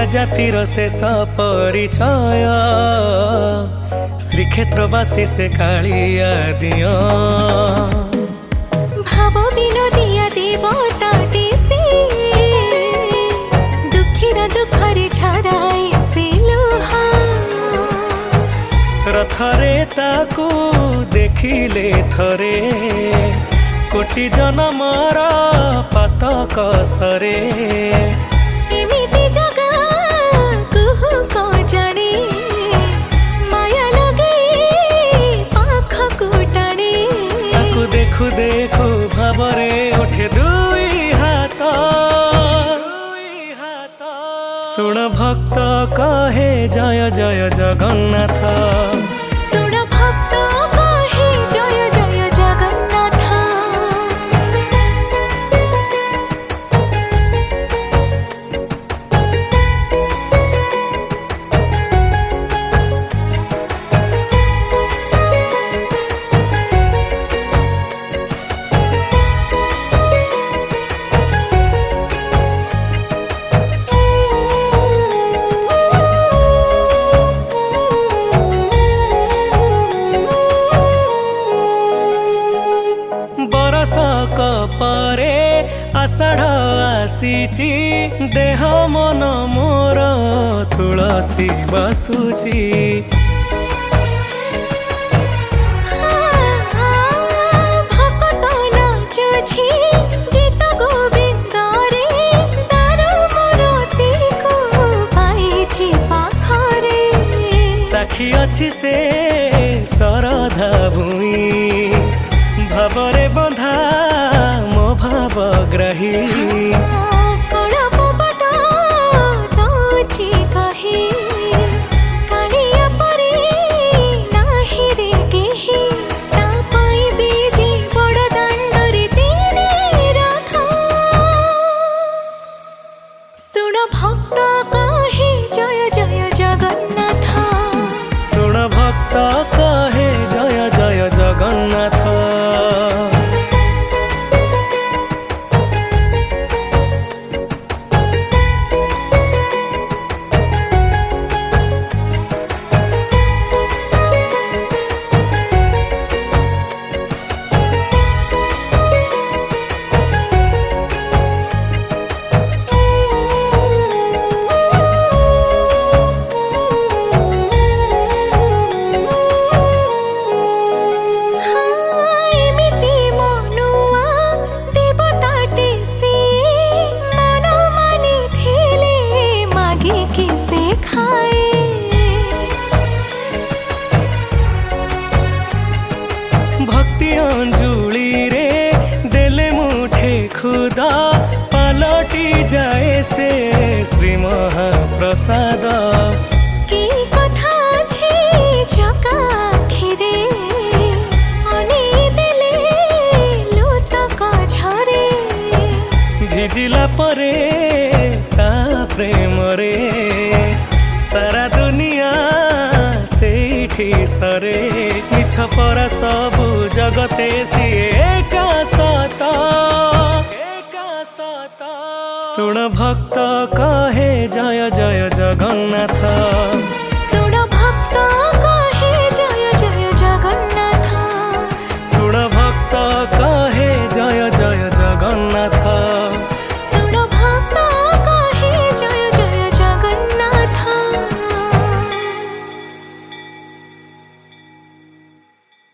जातिर शेष परिचय श्रीक्षेत्रवासी से कालिया दिया भाव विनोदिया देवताटे से दुखीर दुखरे झराए से लोहा रथरे ताकू देखिले थरे कोटि जनमर पातक सरे एमिति जगा कुहु को जाने माया लगे पाखकु टाणे ताकू देखु देखु भावरे उठे दुई हाथ सुन भक्त कहे जय जय जगन्नाथ सुन भक्त कहे जय जय जगन्नाथ बरसक परे आषाढ़ आसीची देह मन मोर तुलसी बसुची भक्त नाचुछि गीत गोविंद रे तार मूर्ति को पाइछि पाखरे साक्षी अछि से सरधा भूमि भावरे बंधा मो भावग्राही कड़पट दौछि कही कालिया परे नाही रे केही ता पाइबे जे बड़ दांडरे तेरे रथ सुन भक्त कहे जय जय जगन्नाथ सुन भक्त कहे जय जय जगन्नाथ भक्ति अंजुली रे देले मुठे खुदा पलटी जाए से श्री महाप्रसाद की कथा छे जका आखिरे अनी देले लुतक झरे भिजिला परे ता प्रेम रे सारा दुनिया सेठी सरे मिछ पर सबु जगते सिए एका सत सुन भक्त कहे जय जय जगन्नाथ।